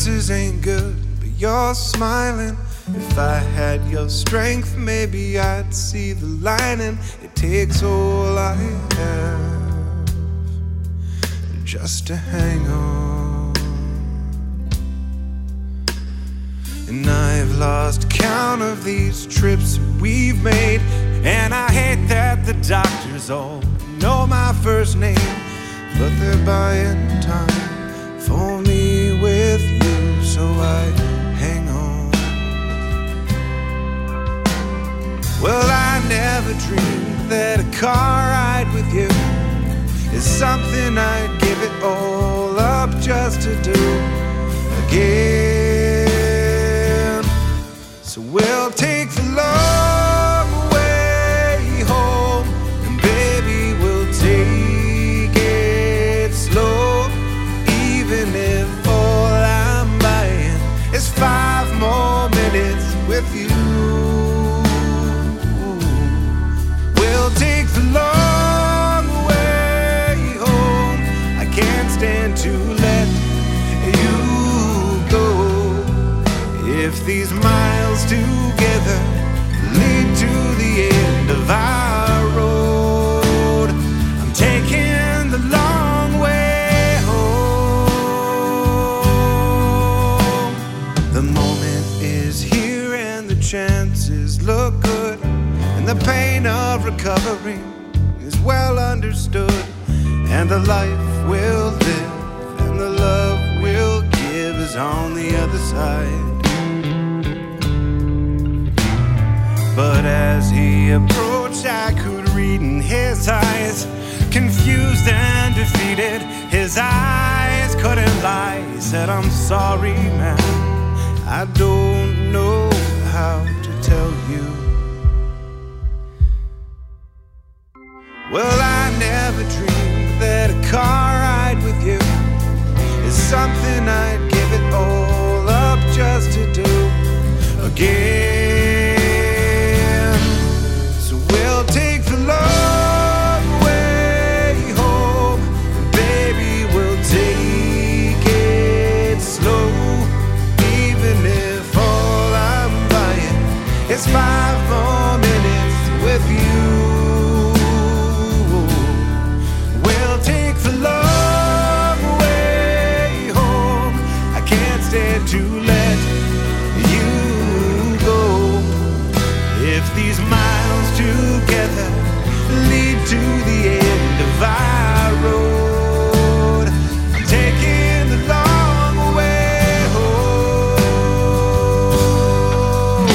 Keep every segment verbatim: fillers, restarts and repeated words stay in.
chances ain't good, but you're smiling. If I had your strength, maybe I'd see the lining. It takes all I have just to hang on. And I've lost count of these trips we've made, and I hate that the doctors all know my first name, but they're buying time for me with you, so I hang on. Well, I never dreamed that a car ride with you is something I'd give it all up just to do again. So we'll take the long way home, and baby, we'll take it slow, even if all I'm buying is five more minutes with you. We'll take the long way home. I can't stand to let you go. If these miles together lead to the end of our road, I'm taking the long way home. The moment is here and the chances look good, and the pain of recovery is well understood, and the life we'll live and the love we'll give is on the other side. But as he approached, I could read in his eyes, confused and defeated. His eyes couldn't lie. He said, I'm sorry, man, I don't know how to tell you. Well, I never dreamed that a car ride with you is something I'd give it all up just to do again. So we'll take the long way home, and baby, we'll take it slow, even if all I'm buying is five more minutes with you. To let you go. If these miles together lead to the end of our road, I'm taking the long way home.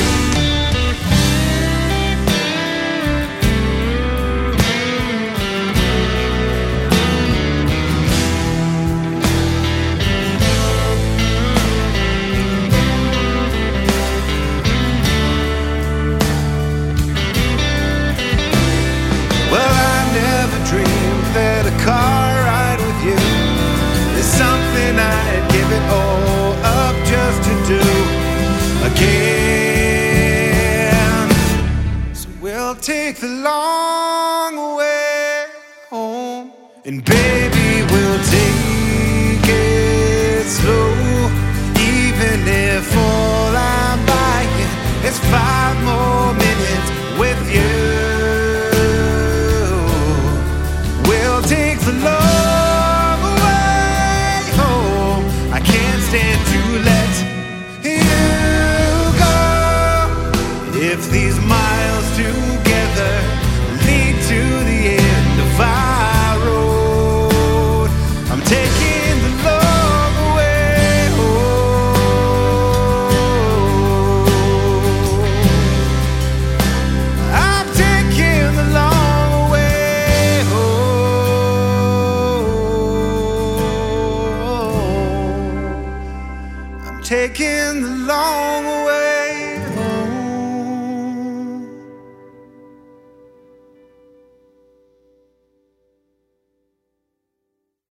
That a car ride with you is something I'd give it all up just to do again. So we'll take the long way home, and baby, we'll take it slow, even if all I'm buying is five more minutes with you. Take the long way home. I can't stand to let you go. If these miles together lead to the end of our road, I'm taking the long way home. I'm taking the long taking the long